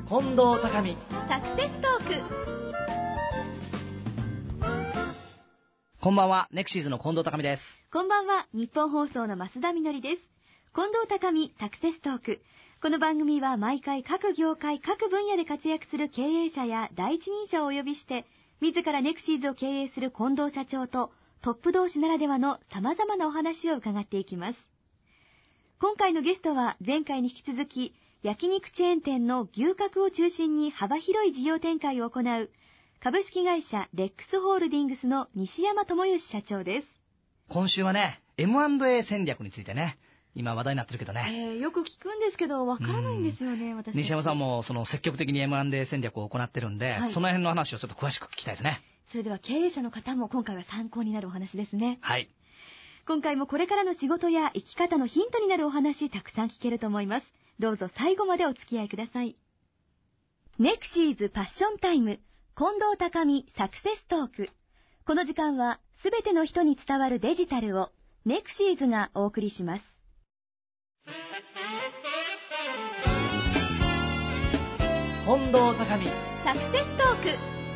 近藤孝美サクセストーク。 こんばんは、ネクシーズの近藤孝美です。 こんばんは、日本放送の増田みのりです。近藤孝美サクセストーク。この番組は毎回各業界各分野で活躍する経営者や第一人者をお呼びして、自らネクシーズを経営する近藤社長とトップ同士ならではの様々なお話を伺っていきます。今回のゲストは前回に引き続き、焼肉チェーン店の牛角を中心に幅広い事業展開を行う株式会社レックスホールディングスの西山智義社長です。 今週はね、M&A 戦略についてね、今話題になってるけどね、 よく聞くんですけどわからないんですよね、私。 西山さんもその積極的に M&A 戦略を行ってるんで、その辺の話をちょっと詳しく聞きたいですね。 それでは経営者の方も今回は参考になるお話ですね。 はい。 今回もこれからの仕事や生き方のヒントになるお話たくさん聞けると思います。どうぞ最後までお付き合いください。ネクシーズパッションタイム近藤孝美サクセストーク。この時間はすべての人に伝わるデジタルをネクシーズがお送りします。 近藤孝美サクセストーク。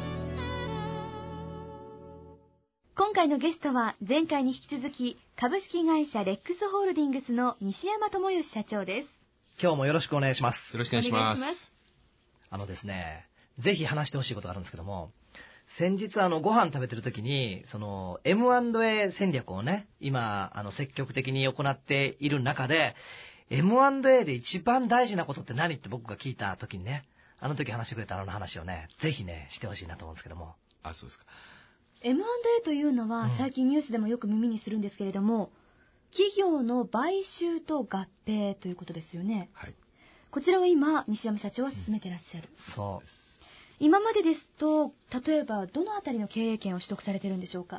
今回のゲストは前回に引き続き株式会社レックスホールディングスの西山智義社長です。 今日もよろしくお願いします。 よろしくお願いします。 ですね、ぜひ話してほしいことがあるんですけども、先日ご飯食べてる時にその M&A 戦略をね、今積極的に行っている中で M&A で一番大事なことって何って僕が聞いた時にね、あの時話してくれた話をね、ぜひねしてほしいなと思うんですけども。 あ、そうですか。 M&A というのは最近ニュースでもよく耳にするんですけれども、企業の買収と合併ということですよね。 はい。 こちらを今西山社長は進めてらっしゃる。 そうです。 今までですと例えばどのあたりの経営権を取得されてるんでしょうか。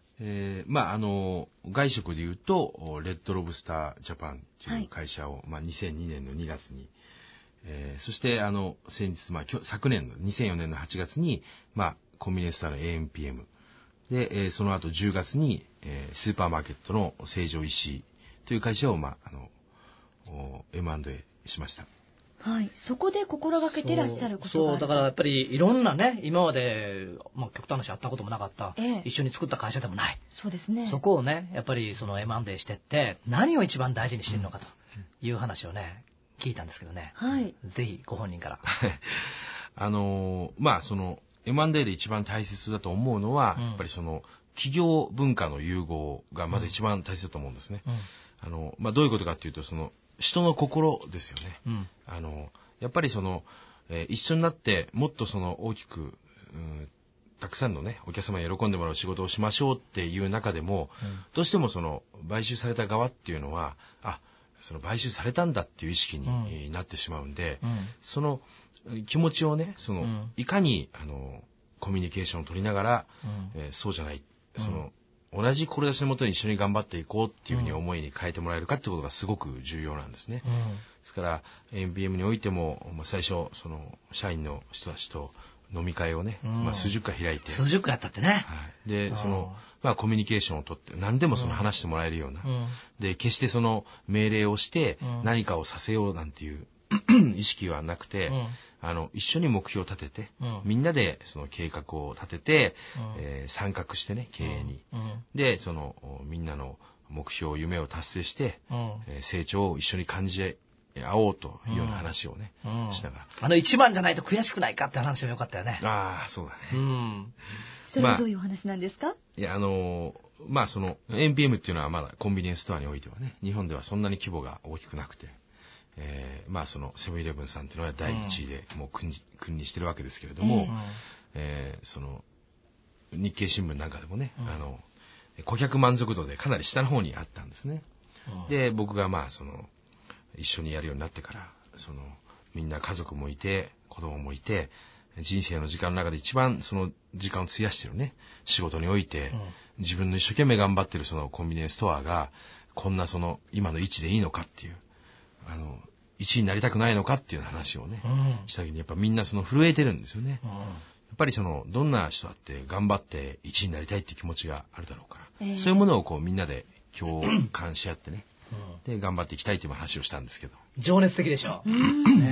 外食でいうとレッドロブスタージャパンという会社を、2002年の2月に、そして先日、昨年の2004年の8月に、コンビニエンスストアの AMPM で、その後10月に、スーパーマーケットの成城石井という会社を、M&A しました。 はい、そこで心がけてらっしゃることがある。 そうだからやっぱりいろんなね、今まで、極端な話あったこともなかった、一緒に作った会社でもない。 そうですね。 そこをね、やっぱりその M&A してって何を一番大事にしてるのかという話をね、聞いたんですけどね。 はい。 ぜひご本人から。 その M&A で一番大切だと思うのは、やっぱりその企業文化の融合がまず一番大切だと思うんですね。どういうことかっていうと、その人の心ですよね。やっぱりその、一緒になってもっとその大きく、たくさんのね、お客様に喜んでもらう仕事をしましょうっていう中でも、どうしてもその買収された側っていうのは、その買収されたんだっていう意識になってしまうんで、その気持ちをね、その、いかにコミュニケーションを取りながら、そうじゃない、その同じ志のもとに一緒に頑張っていこうっていうふうに思いに変えてもらえるかってことがすごく重要なんですね。ですから MBM においても、最初その社員の人たちと飲み会をね、数十回開いて、 数十回やったってね。 でそのコミュニケーションを取って何でもその話してもらえるような、で決してその命令をして何かをさせようなんていう意識はなくて、一緒に目標を立てて、みんなでその計画を立てて、参画してね、経営に。で、そのみんなの目標、夢を達成して、成長を一緒に感じ合おうというような話をね、しながら。 一番じゃないと悔しくないかって話もよかったよね。 ああ、そうだね。 それはどういうお話なんですか？ いや、その NPM っていうのはまだコンビニエンスストアにおいてはね、日本ではそんなに規模が大きくなくて、そのセブンイレブンさんっていうのは第一位でもう君臨してるわけですけれども、その日経新聞なんかでもね、顧客満足度でかなり下の方にあったんですね。で、僕がその一緒にやるようになってから、そのみんな家族もいて子供もいて、人生の時間の中で一番その時間を費やしてるね、仕事において、自分の一生懸命頑張ってるそのコンビニエンスストアがこんなその今の位置でいいのかっていう、1位になりたくないのかっていう話をね、した時にやっぱみんなその震えてるんですよね。やっぱりそのどんな人だって頑張って1位になりたいっていう気持ちがあるだろうから、そういうものをこうみんなで共感し合ってね、で頑張っていきたいという話をしたんですけど。 情熱的でしょ。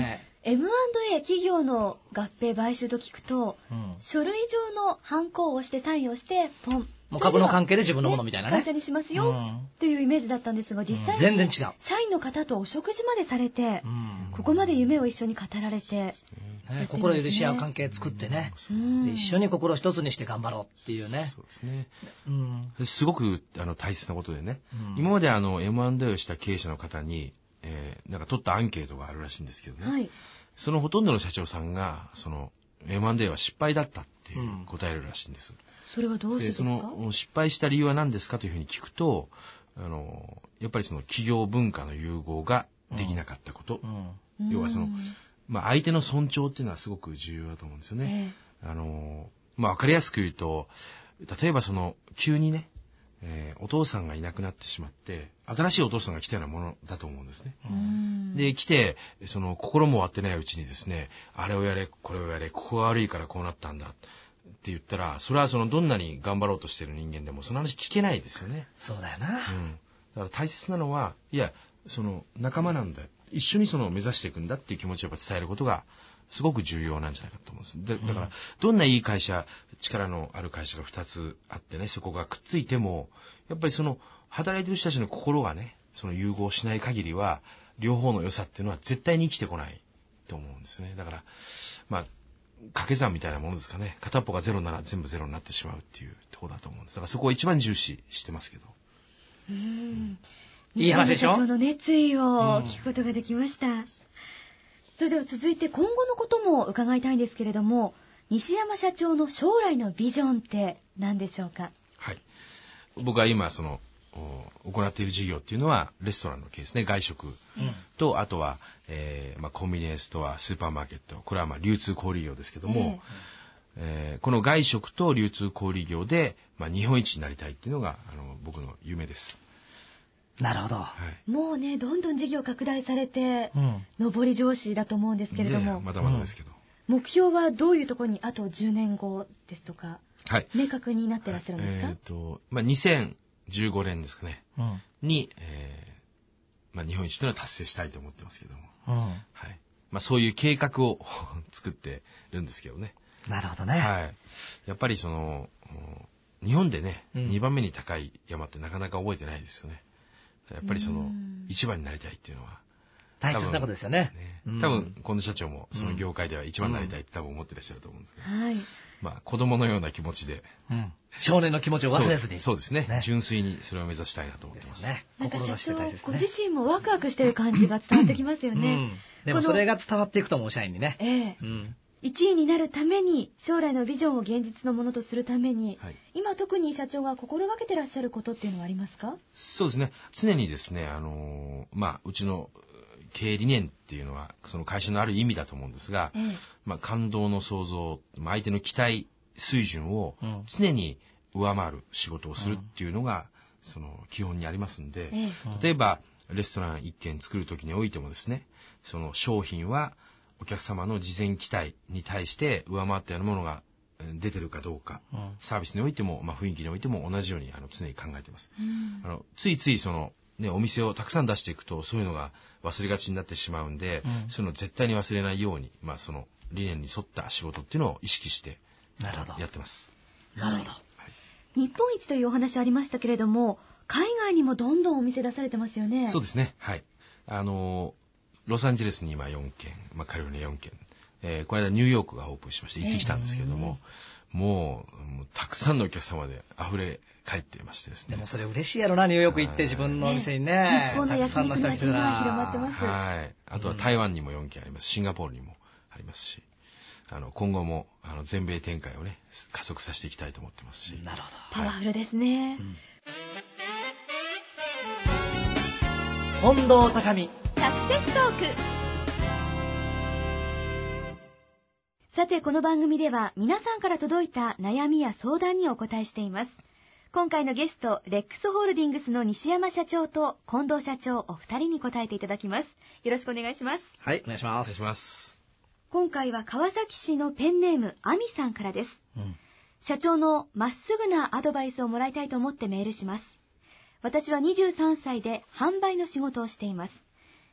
M&A 企業の合併買収と聞くと、書類上のハンコを押してサインをしてポン、 もう株の関係で自分のものみたいなね。 会社にしますよ、というイメージだったんですが、実際に全然違う。 社員の方とお食事までされて、ここまで夢を一緒に語られて、 心許し合う関係作ってね、一緒に心一つにして頑張ろうっていうね。 そうですね。すごく大切なことでね、今までM&A をした経営者の方に、なんか取ったアンケートがあるらしいんですけどね、そのほとんどの社長さんがその M&A は失敗だったっていう答えるらしいんです。 それはどうしてですか？ その失敗した理由は何ですかというふうに聞くと、やっぱりその企業文化の融合ができなかったこと、要はその、相手の尊重っていうのはすごく重要だと思うんですよね。わかりやすく言うと、例えばその急にね、お父さんがいなくなってしまって新しいお父さんが来たようなものだと思うんですね。で来てその心も割ってないうちにですね、あれをやれこれをやれ、ここが悪いからこうなったんだって言ったら、それはそのどんなに頑張ろうとしている人間でもその話聞けないですよね。 そうだよな。 だから大切なのは、いやその仲間なんだ、一緒にその目指していくんだっていう気持ちをやっぱ伝えることがすごく重要なんじゃないかと思うんです。だからどんないい会社、力のある会社が2つあってね、そこがくっついてもやっぱりその働いてる人たちの心がね、その融合しない限りは両方の良さっていうのは絶対に生きてこないと思うんですよね。だから掛け算みたいなものですかね。片っぽがゼロなら全部ゼロになってしまうっていうところだと思うんです。だからそこを一番重視してますけど。 いい話でしょ。 社長の熱意を聞くことができました。それでは続いて今後のことも伺いたいんですけれども、西山社長の将来のビジョンって何でしょうか？ はい。僕は今その行っている事業っていうのはレストランの系ですね。外食と、あとは、コンビニエンスストア、スーパーマーケット、これは流通小売業ですけども、この外食と流通小売業で、日本一になりたいっていうのが僕の夢です。 なるほど。 もうね、どんどん事業拡大されて、上り調子だと思うんですけれども、 まだまだですけど、 目標はどういうところにあと10年後ですとか、明確になってらっしゃるんですか ？2015年ですかね、に、日本一というのは達成したいと思ってますけども、そういう計画を作ってるんですけどね。 なるほどね。 やっぱりその日本でね、2番目に高い山ってなかなか覚えてないですよね。やっぱりその一番になりたいっていうのは大切なことですよね。 多分近藤社長もその業界では一番になりたいって多分思ってらっしゃると思うんですけど、子供のような気持ちで、 少年の気持ちを忘れずに、 そうですね、純粋にそれを目指したいなと思ってますね。 志して大切ですね。ご自身もワクワクしてる感じが伝わってきますよね。 でもそれが伝わっていくと思う、社員にね。 1位になるために、将来のビジョンを現実のものとするために、今特に社長が心がけてらっしゃることっていうのはありますか？ そうですね、常にですね、うちの経営理念っていうのはその会社のある意味だと思うんですが、感動の創造、相手の期待水準を常に上回る仕事をするっていうのがその基本にありますんで、例えばレストラン1軒作る時においてもですね、その商品はお客様の事前期待に対して上回ったようなものが出てるかどうか、サービスにおいても、雰囲気においても同じように常に考えています。ついついそのお店をたくさん出していくとそういうのが忘れがちになってしまうんで、そういうのを絶対に忘れないように、その理念に沿った仕事っていうのを意識してやってます。 なるほど。日本一というお話ありましたけれども、海外にもどんどんお店出されてますよね。 そうですね。ロサンゼルスに今4軒、カリフォルニア4軒、この間ニューヨークがオープンしまして行ってきたんですけれども、もうたくさんのお客様で溢れ返っていましてですね。 でもそれ嬉しいやろな、ニューヨーク行って自分のお店にね、 日本の焼肉の味が広まってます。 あとは台湾にも4軒あります。シンガポールにもありますし、今後も全米展開をね加速させていきたいと思ってますし。 なるほど。パワフルですね。 近藤高美サクセストーク。さて、この番組では皆さんから届いた悩みや相談にお答えしています。今回のゲスト、レックスホールディングスの西山社長と近藤社長お二人に答えていただきます。よろしくお願いします。 はい、お願いします。 お願いします。 今回は川崎市のペンネームアミさんからです。社長のまっすぐなアドバイスをもらいたいと思ってメールします。私は23歳で販売の仕事をしています。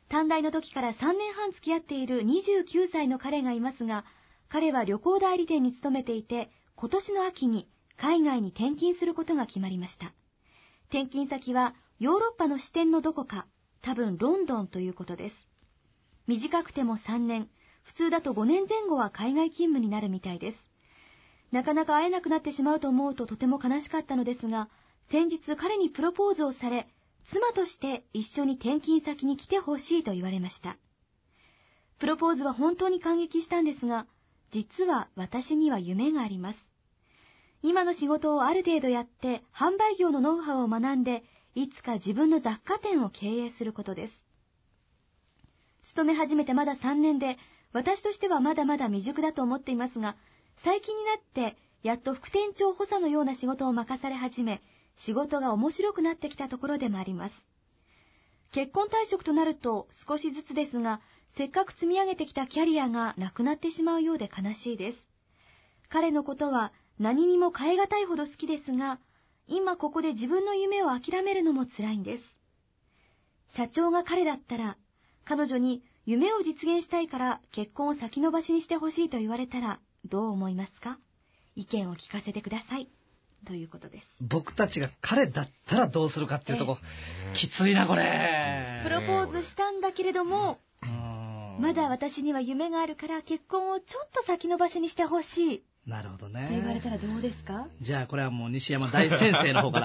短大の時から3年半付き合っている29歳の彼がいますが、彼は旅行代理店に勤めていて、今年の秋に海外に転勤することが決まりました。転勤先はヨーロッパの支店のどこか、多分ロンドンということです。短くても3年、普通だと5年前後は海外勤務になるみたいです。なかなか会えなくなってしまうと思うととても悲しかったのですが、先日彼にプロポーズをされ、妻として一緒に転勤先に来てほしいと言われました。プロポーズは本当に感激したんですが、実は私には夢があります。今の仕事をある程度やって販売業のノウハウを学んで、いつか自分の雑貨店を経営することです。勤め始めてまだ3年で、私としてはまだまだ未熟だと思っていますが、最近になってやっと副店長補佐のような仕事を任され始め、仕事が面白くなってきたところでもあります。結婚退職となると少しずつですが、せっかく積み上げてきたキャリアがなくなってしまうようで悲しいです。彼のことは何にも代え難いほど好きですが、今ここで自分の夢を諦めるのも辛いんです。社長が彼だったら、彼女に夢を実現したいから結婚を先延ばしにしてほしいと言われたらどう思いますか？意見を聞かせてください。ということです。 僕たちが彼だったらどうするかっていうとこ、きついなこれ。 プロポーズしたんだけれども、まだ私には夢があるから結婚をちょっと先延ばしにしてほしい。 なるほどね。 と言われたらどうですか？ じゃあこれはもう西山大先生の方から。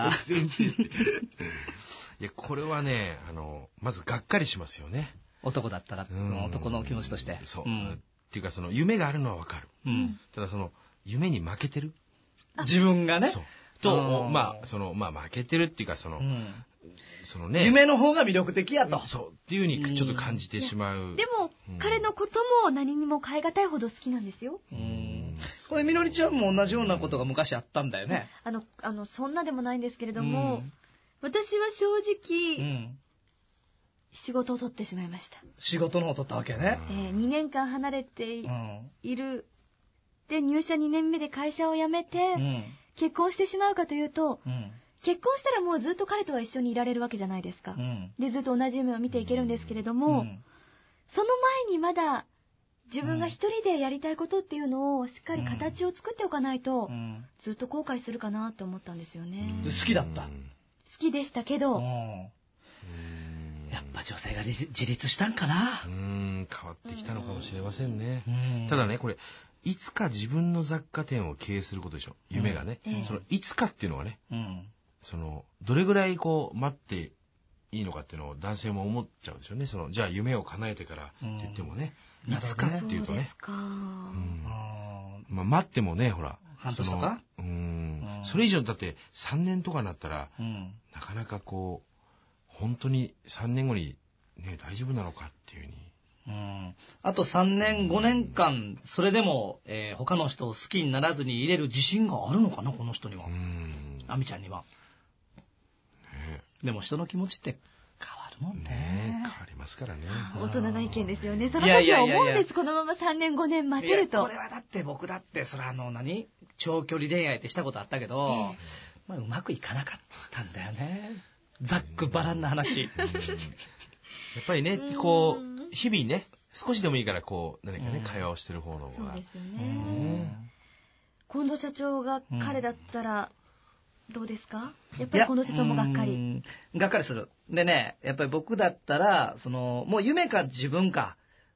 いや、これはね、まずがっかりしますよね。 男だったら、男の気持ちとして。 そう。っていうか、夢があるのはわかる。ただ夢に負けてる。 自分がね。 そう。と、負けてるっていうか、ね。 夢の方が魅力的やと。 そう。っていう風にちょっと感じてしまう。 でも、彼のことも何にも代え難いほど好きなんですよ。 これ、みのりちゃんも同じようなことが昔あったんだよね。 そんなでもないんですけれども、私は正直、仕事を取ってしまいました。 仕事の方を取ったわけね。 2年間離れている。で、入社2年目で会社を辞めて、結婚してしまうかというと、結婚したらもうずっと彼とは一緒にいられるわけじゃないですか。で、ずっと同じ夢を見ていけるんですけれども、その前にまだ自分が一人でやりたいことっていうのをしっかり形を作っておかないと、ずっと後悔するかなと思ったんですよね。 好きだった？好きでしたけど、 やっぱ女性が自立したんかな。 変わってきたのかもしれませんね。ただね、これ、いつか自分の雑貨店を経営することでしょ。夢がね。いつかっていうのはね、どれぐらい待っていいのかっていうのを男性も思っちゃうんですよね。じゃあ夢を叶えてからって言ってもね、いつかっていうとね。待ってもね、ほら。 半年とか？ それ以上だって3年とかになったら、なかなか本当に3年後にね、大丈夫なのかっていうふうに。 あと3年5年間それでも、他の人を好きにならずに入れる自信があるのかな、この人には。亜美ちゃんには、でも人の気持ちって変わるもんね。 変わりますからね。 大人な意見ですよね。その時は思うんです。このまま3年5年待てると。 これはだって僕だってそれ長距離恋愛ってしたことあったけど、うまくいかなかったんだよね。ざっくばらんな話。 やっぱりね、日々ね、少しでもいいから何かね、会話をしてる方の方が。 そうですよね。近藤社長が彼だったらどうですか？やっぱり近藤社長もがっかり。 がっかりする。でね、やっぱり僕だったら、もう夢か自分か、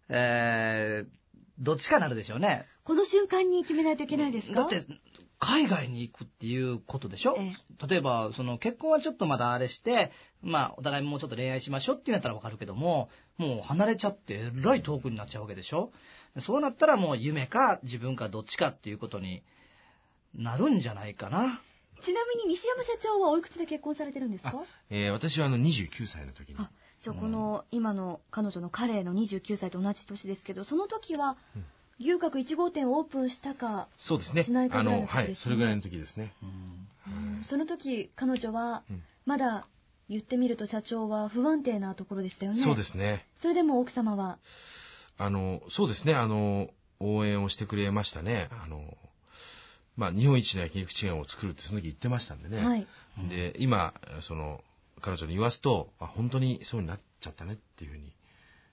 どっちかなるでしょうね。 この瞬間に決めないといけないですか？ だって、海外に行くっていうことでしょ？例えば、結婚はちょっとまだあれして、お互いもうちょっと恋愛しましょうって言うんやったらわかるけども、もう離れちゃってえらい遠くになっちゃうわけでしょ？そうなったらもう夢か自分かどっちかっていうことになるんじゃないかな。 ちなみに西山社長はおいくつで結婚されてるんですか？ 私は29歳の時に。 じゃあこの今の彼女の彼の29歳と同じ年ですけど、その時は、牛角1号店をオープンしたかそうですね。 しないかぐらいの時ですね。 はい、それぐらいの時ですね。 その時彼女はまだ言ってみると社長は不安定なところでしたよね。 そうですね。 それでも奥様はそうですね。応援をしてくれましたね。日本一の焼肉チェーンを作るってその時言ってましたんでね。で今彼女に言わすと本当にそうになっちゃったねっていうふうに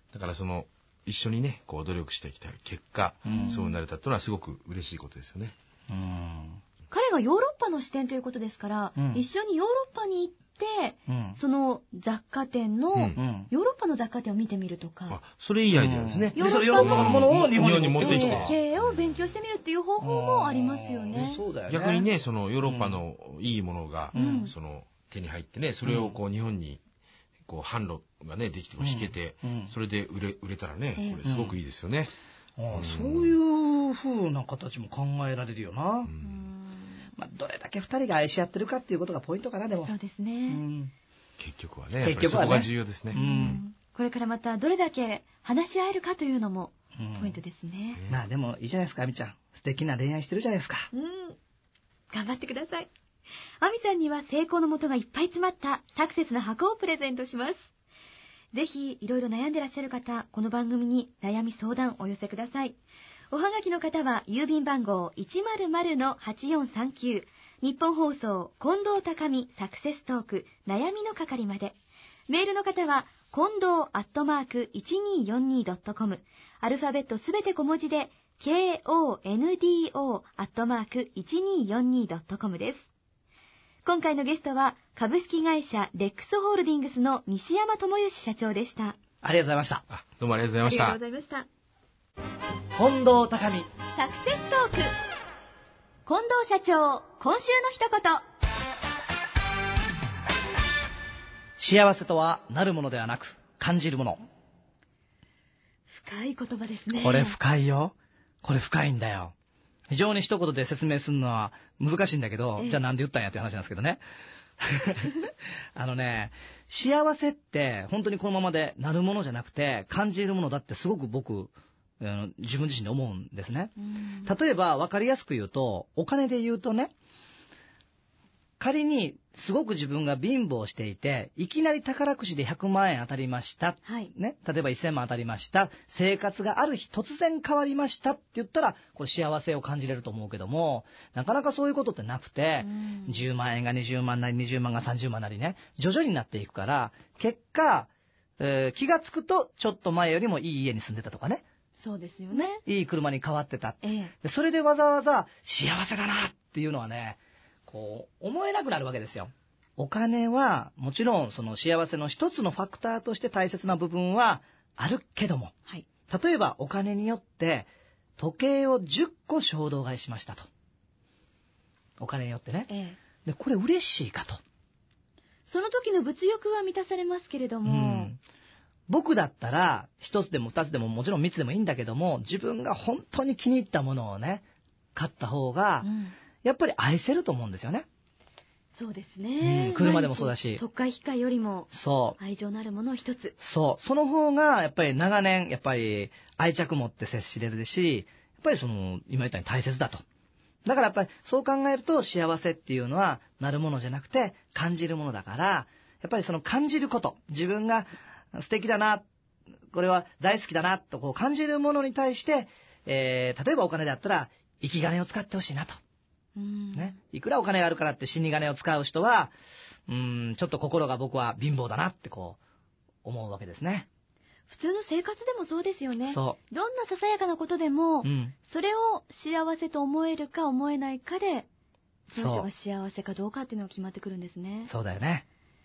だから一緒にね、こう努力してきた結果、そうなれたっていうのはすごく嬉しいことですよね。 彼がヨーロッパの視点ということですから、一緒にヨーロッパに行って、その雑貨店の、ヨーロッパの雑貨店を見てみるとか。 それいいアイデアですね。 ヨーロッパのものを日本に持ってきて、経営を勉強してみるっていう方法もありますよね。 逆にね、ヨーロッパのいいものが、手に入ってね、それをこう日本に、こう販路がね、できて引けて、それで売れたらね、これすごくいいですよね。 そういう風な形も考えられるよな。どれだけ二人が愛し合ってるかっていうことがポイントかな、でも。 そうですね。 結局はね、そこが重要ですね。 これからまたどれだけ話し合えるかというのもポイントですね。 でもいいじゃないですか、亜美ちゃん。素敵な恋愛してるじゃないですか。 頑張ってください。亜美さんには成功のもとがいっぱい詰まったサクセスの箱をプレゼントします。ぜひいろいろ悩んでらっしゃる方、この番組に悩み相談お寄せください。おはがきの方は郵便番号 100-8439 日本放送近藤高美サクセストーク悩みの係まで。メールの方は近藤@1242.com アルファベットすべて小文字で KONDO@1242.com です。今回のゲストは株式会社レックスホールディングスの西山智義社長でした。 ありがとうございました。 どうもありがとうございました。 ありがとうございました。 近藤高美サクセストーク。近藤社長、今週の一言。 幸せとはなるものではなく感じるもの。 深い言葉ですね。 これ深いよ。これ深いんだよ。非常に一言で説明するのは難しいんだけど、じゃあなんで言ったんやっていう話なんですけどね。幸せって本当にこのままでなるものじゃなくて感じるものだってすごく僕、自分自身で思うんですね。例えば分かりやすく言うと、お金で言うとね、仮にすごく自分が貧乏していて、いきなり宝くじで100万円当たりました、ね、例えば1000万当たりました、生活がある日突然変わりましたって言ったら、これ幸せを感じれると思うけども、なかなかそういうことってなくて、10万円が20万なり20万が30万なりね、徐々になっていくから、結果、気がつくとちょっと前よりもいい家に住んでたとかね。 そうですよね。 いい車に変わってた。それでわざわざ幸せだなっていうのはね、こう思えなくなるわけですよ。お金はもちろんその幸せの一つのファクターとして大切な部分はあるけども、例えばお金によって時計を10個衝動買いしましたと。お金によってね。でこれ嬉しいかと。 その時の物欲は満たされますけれども、 僕だったら一つでも二つでももちろん三つでもいいんだけども、自分が本当に気に入ったものをね買った方が、やっぱり愛せると思うんですよね。 そうですね。 車でもそうだし。 特価引換よりも愛情のあるものを一つ。 その方がやっぱり長年やっぱり愛着持って接しれるし、やっぱり今言ったように大切だと。だからやっぱりそう考えると幸せっていうのはなるものじゃなくて感じるものだから、やっぱり感じること、自分が素敵だな、これは大好きだなとこう感じるものに対して、例えばお金だったら生き金を使ってほしいなと。ね、いくらお金があるからって死に金を使う人はちょっと心が僕は貧乏だなってこう思うわけですね。 普通の生活でもそうですよね。 どんなささやかなことでも、それを幸せと思えるか思えないかでその人が幸せかどうかっていうのが決まってくるんですね。 そうだよね。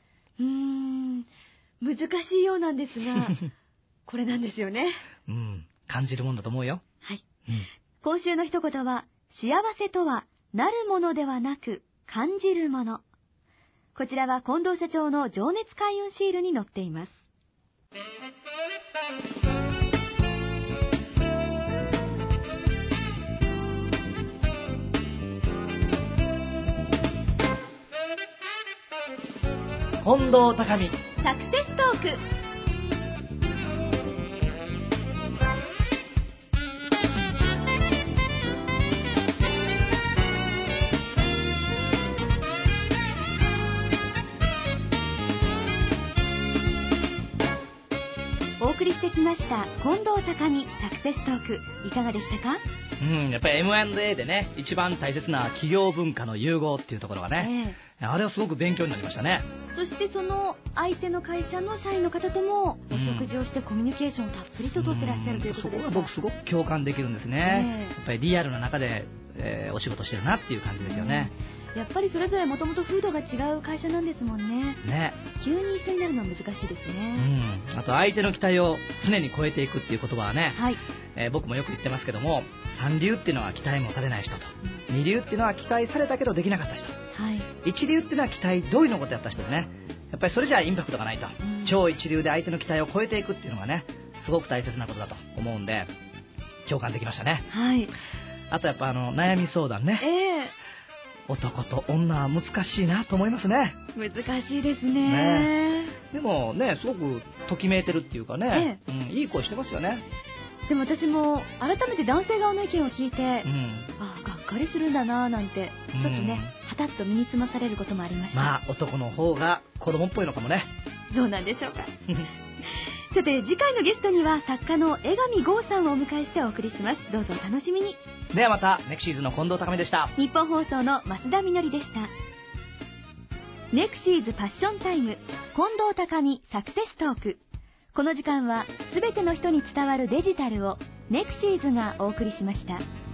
難しいようなんですがこれなんですよね。 感じるもんだと思うよ。 今週の一言は、幸せとはなるものではなく感じるもの。こちらは近藤社長の情熱開運シールに載っています。 近藤高美サクセストーク。お送りしてきました近藤高美サクセストーク、いかがでしたか？ やっぱり M&A でね、一番大切な企業文化の融合っていうところがね、 あれはすごく勉強になりましたね。 そしてその相手の会社の社員の方ともお食事をしてコミュニケーションをたっぷりと取ってらっしゃるということですか。 そこが僕すごく共感できるんですね。やっぱりリアルな中で、お仕事してるなっていう感じですよね。 やっぱりそれぞれもともと風土が違う会社なんですもんね。急に一緒になるのは難しいですね。 あと相手の期待を常に超えていくっていう言葉はね、 はい、 僕もよく言ってますけども、三流っていうのは期待もされない人と、二流っていうのは期待されたけどできなかった人、一流っていうのは期待通りのことやった人でね、やっぱりそれじゃインパクトがないと、超一流で相手の期待を超えていくっていうのがね、すごく大切なことだと思うんで共感できましたね。あとやっぱ悩み相談ね、男と女は難しいなと思いますね。 難しいですね。 でもね、すごくときめいてるっていうかね、いい声してますよね。 でも私も改めて男性側の意見を聞いて、がっかりするんだななんてちょっとね、はたっと身につまされることもありました。 男の方が子供っぽいのかもね。 どうなんでしょうか。さて次回のゲストには作家の江上剛さんをお迎えしてお送りします。どうぞお楽しみに。 ではまた。ネクシーズの近藤高美でした。 日本放送の増田みのりでした。ネクシーズパッションタイム、近藤高美サクセストーク。この時間はすべての人に伝わるデジタルをネクシーズがお送りしました。